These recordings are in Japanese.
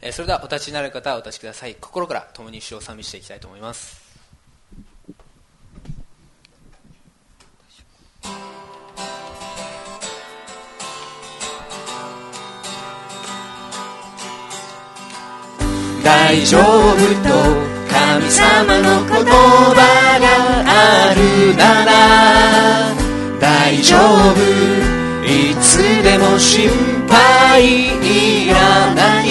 それではお立ちになる方はお立ちください。心から共に主を賛美していきたいと思います。大丈夫と神様の言葉があるなら大丈夫、いつでも心配いらない。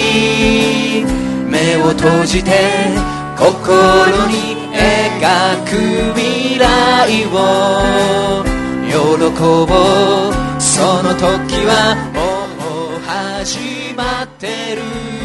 目を閉じて心に描く未来を喜ぼう。その時はもう始まってる。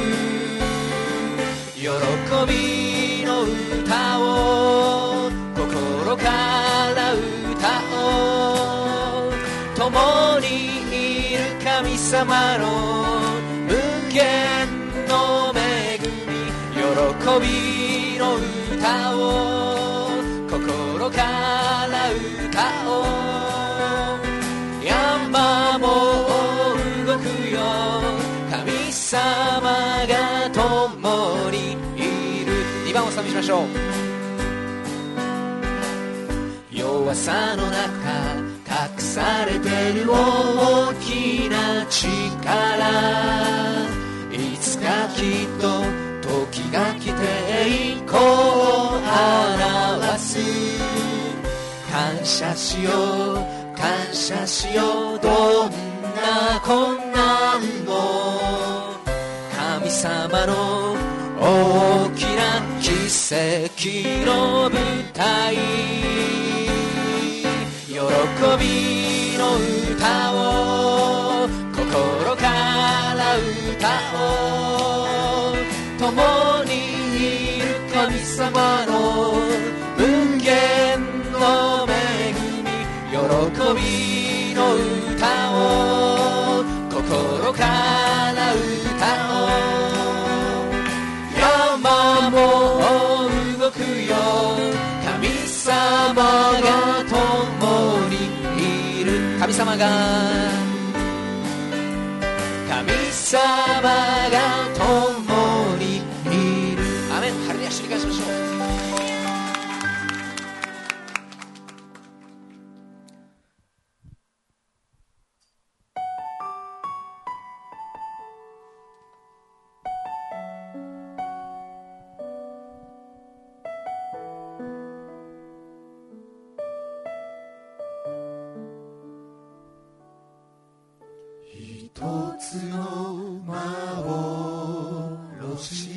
喜びの歌を心から歌おう。共にいる神様の無限の恵み、喜びの歌を心から歌おう。山も動くよ、神様が共にいる。2番を賛美しましょう。弱さの中隠されてる大きな力、いつかきっと時が来て栄光を表す。感謝しよう感謝しよう、どんな困難も神様の大きな奇跡の舞台、喜びの歌を心から歌おう。共にいる神様の無限の恵み、喜びの歌を心から歌おう。山も動くよ、神様が共にいる。神様が共にいる。アメン。ハレルヤ。主に感謝しましょう。 一つの幻、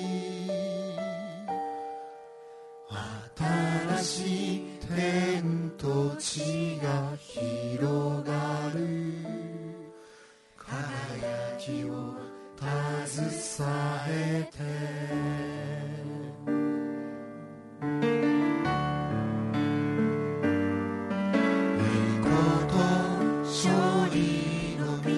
新しい天と地が広がる。輝きを携えて栄光と勝利の都、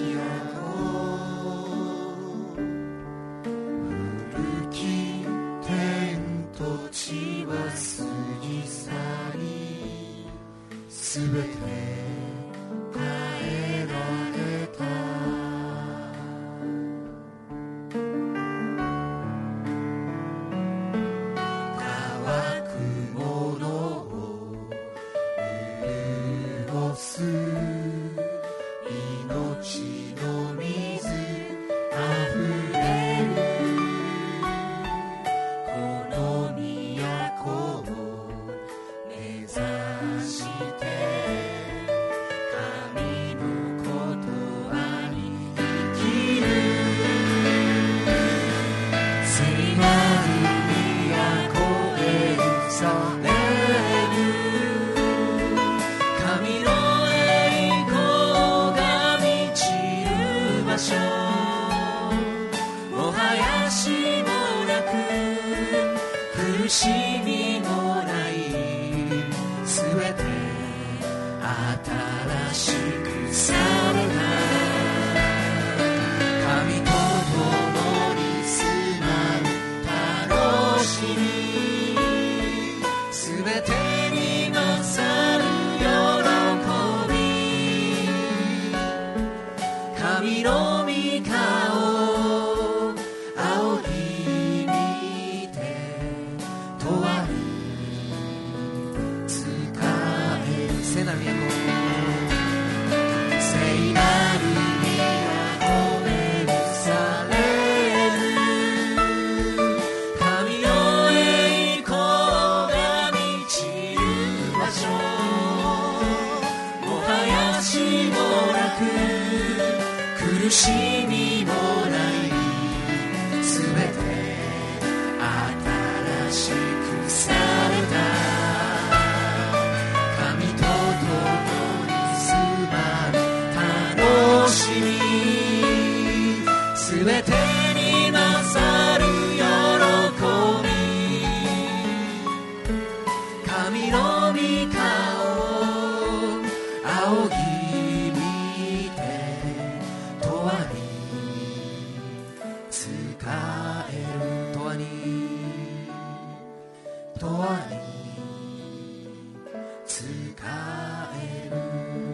古き天と地は過ぎ去り、すべて変えられた。乾くものを潤す命の水あふれる。この都を目指して神の言葉に生きる。聖なる都エルサレム、神の栄光が満ちる場所、もはや死もなく苦しみもない、すべて新しくされた。神と共に住まう楽しみ、すべてに勝る喜び、神の御顔青き使える永遠に使える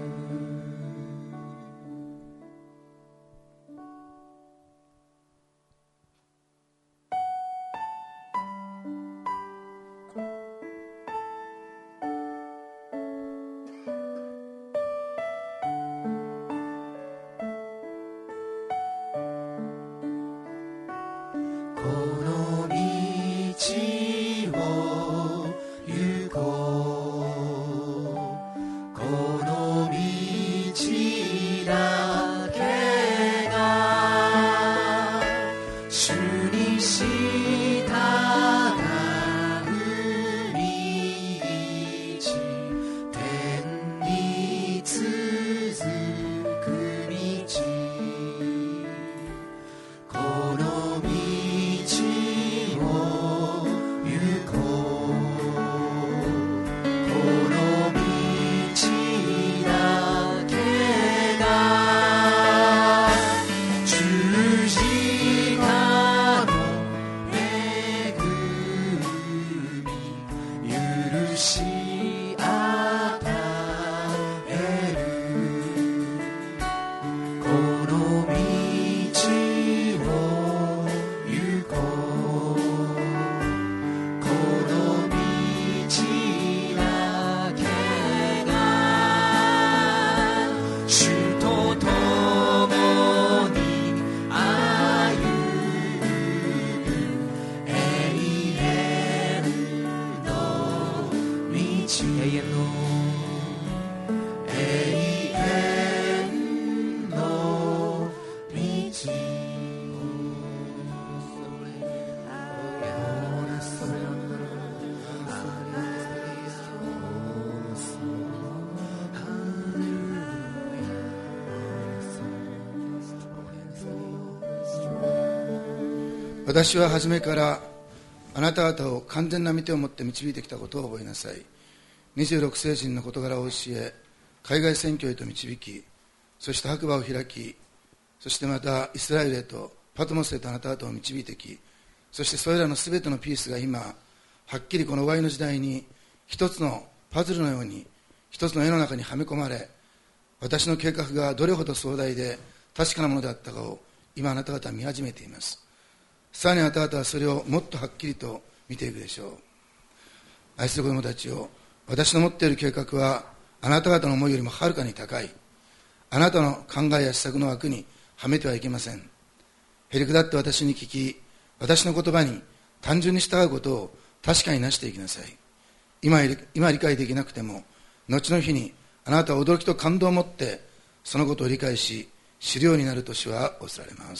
私は初めからあなた方を完全な御手を持って導いてきたことを覚えなさい。26聖人の事柄を教え、海外選挙へと導き、そして白馬を開き、そしてまたイスラエルへとパトモスへとあなた方を導いてき、そしてそれらのすべてのピースが今はっきりこの終わりの時代に一つのパズルのように一つの絵の中にはめ込まれ、私の計画がどれほど壮大で確かなものであったかを今あなた方は見始めています。さらにあなた方はそれをもっとはっきりと見ていくでしょう。愛する子供たちを、私の持っている計画はあなた方の思いよりもはるかに高い。あなたの考えや施策の枠にはめてはいけません。へりくだって私に聞き、私の言葉に単純に従うことを確かになしていきなさい。今理解できなくても、後の日にあなたは驚きと感動を持ってそのことを理解し知るようになると主は仰せられます。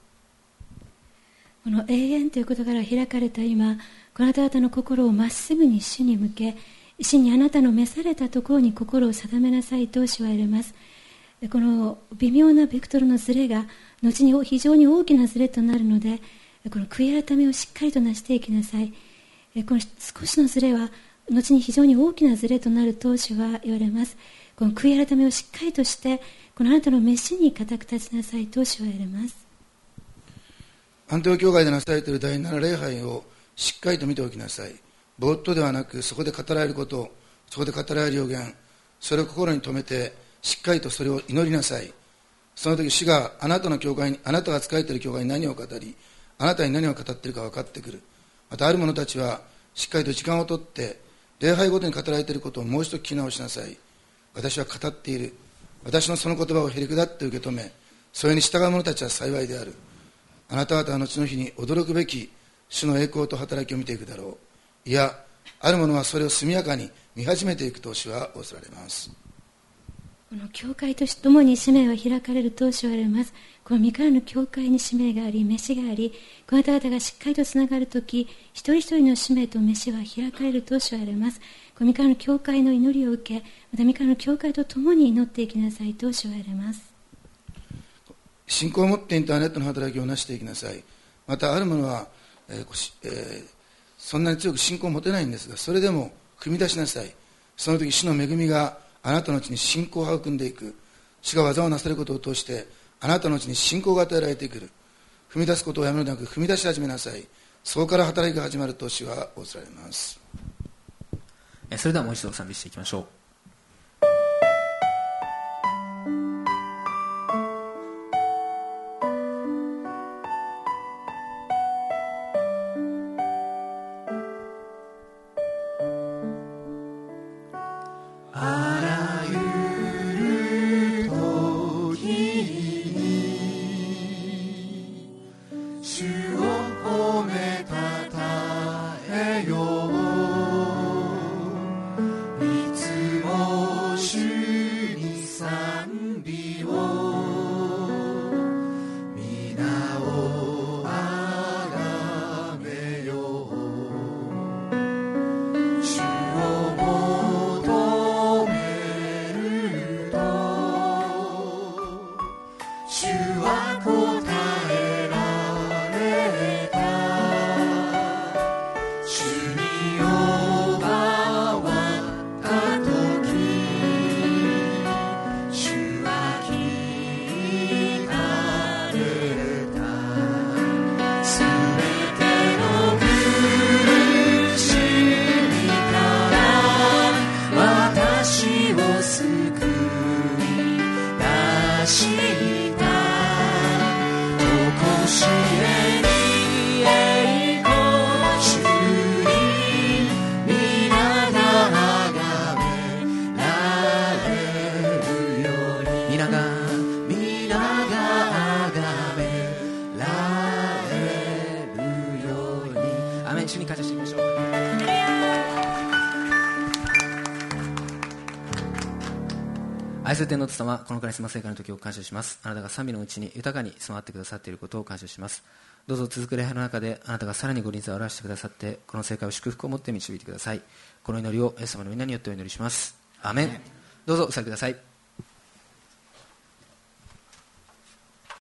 この永遠ということから開かれた今、このあなた方の心をまっすぐに主に向け、主にあなたの召されたところに心を定めなさいと主は言われます。この微妙なベクトルのズレが後に非常に大きなズレとなるので、この悔い改めをしっかりとなしていきなさい。この少しのズレは後に非常に大きなズレとなると主は言われます。この悔い改めをしっかりとして、このあなたの召しに固く立ちなさいと主は言われます。 アンテオ教会でなされている第7礼拝をしっかりと見ておきなさい。ぼーっとではなく、そこで語られること、そこで語られる予言、それを心に留めてしっかりとそれを祈りなさい。その時主があなたの教会に、あなたが仕えている教会に何を語り、あなたに何を語っているか分かってくる。またある者たちはしっかりと時間をとって礼拝ごとに語られていることをもう一度聞き直しなさい。私は語っている。私のその言葉をへりくだって受け止め、それに従う者たちは幸いである。あなた方は後の日に驚くべき主の栄光と働きを見ていくだろう。いや、ある者はそれを速やかに見始めていくと主は仰せられます。 この教会とともに使命は開かれると主は言われます。この身からの教会に使命があり、召しがあり、この方々がしっかりとつながるとき、一人一人の使命と召しは開かれると主は言われます。この身からの教会の祈りを受け、また身からの教会とともに祈っていきなさいと主は言われます。 信仰を持ってインターネットの働きをなしていきなさい。またある者は、そんなに強く信仰を持てないんですが、それでも踏み出しなさい。その時主の恵みがあなたのうちに信仰を育んでいく。主が技をなさることを通してあなたのうちに信仰が与えられてくる。 踏み出すことをやめるのではなく踏み出し始めなさい。そこから働きが始まると主は仰せられます。 それではもう一度賛美していきましょう。主に感謝していきましょう。愛する天の父様、このカリスマ聖会の時を感謝します。あなたが賛美のうちに豊かに備わってくださっていることを感謝します。どうぞ続く礼拝の中であなたがさらにご臨在を表してくださって、この聖会を祝福を持って導いてください。この祈りをイエス様の皆によってお祈りします。アーメン。どうぞお座りください。